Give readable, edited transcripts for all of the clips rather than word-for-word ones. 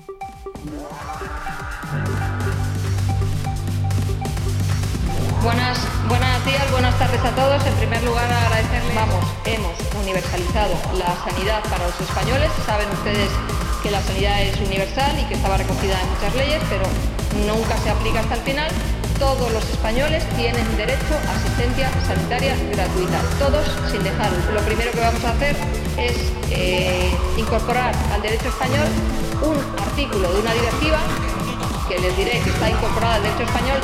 Buenos días, buenas tardes a todos. En primer lugar, agradecerles. Hemos universalizado la sanidad para los españoles. Saben ustedes que la sanidad es universal y que estaba recogida en muchas leyes, pero nunca se aplica hasta el final. Todos los españoles tienen derecho a asistencia sanitaria gratuita, todos sin dejar. Lo primero que vamos a hacer es incorporar al derecho español un artículo de una directiva que les diré que está incorporada al derecho español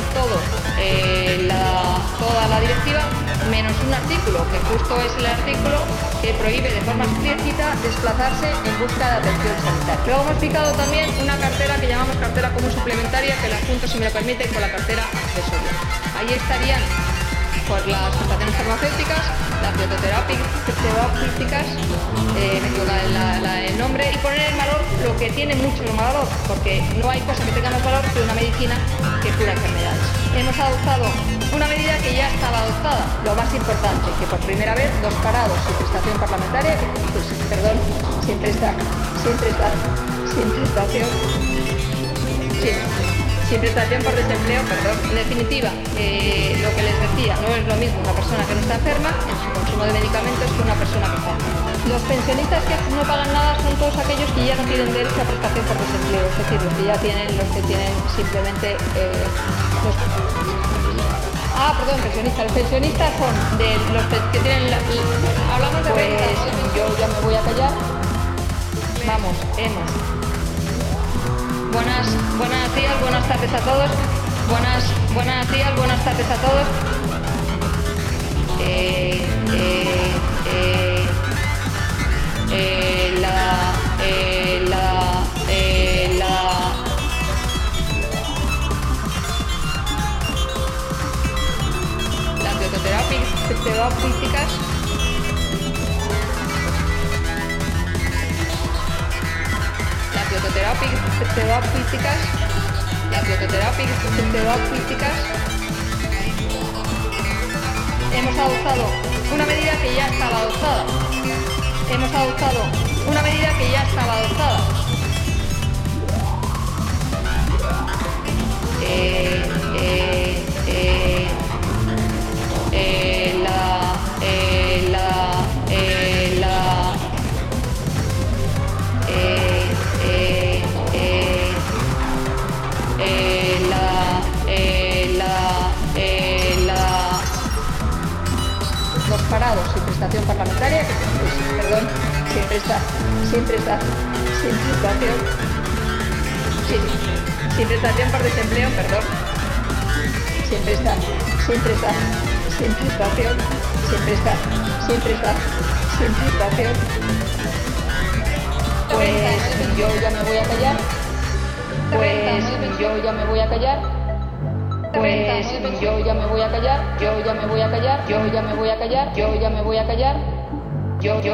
toda la directiva, menos un artículo, que justo es el artículo que prohíbe de forma explícita desplazarse en busca de atención sanitaria. Luego hemos picado también una cartera que llamamos cartera común suplementaria, que la junto, si me lo permiten, con la cartera accesoria. Ahí estarían pues las prestaciones farmacéuticas, las bioterapéuticas, me equivoco el nombre, y poner en valor lo que tiene mucho valor, porque no hay cosa que tenga más valor que una medicina que cura enfermedades. Hemos adoptado una medida que ya estaba adoptada, lo más importante, que por primera vez los parados sin prestación parlamentaria, sin prestación por desempleo, En definitiva, lo que les decía, no es lo mismo una persona que no está enferma en su consumo de medicamentos que una persona que está enferma. Los pensionistas que no pagan nada son todos aquellos que ya no tienen derecho a prestación por desempleo, es decir, los que tienen simplemente pensionistas. Los pensionistas son de los que tienen hablamos de rentas. Yo ya me voy a callar. Buenos días, buenas tardes a todos. Buenos días, buenas tardes a todos. Las bioterapéuticas. Las bioterapéuticas. Hemos adoptado una medida que ya estaba adoptada. Los parados sin prestación parlamentaria, sin prestación por desempleo, Pues yo ya me voy a callar. Yo ya me voy a callar.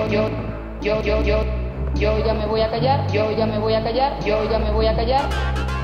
Yo ya me voy a callar.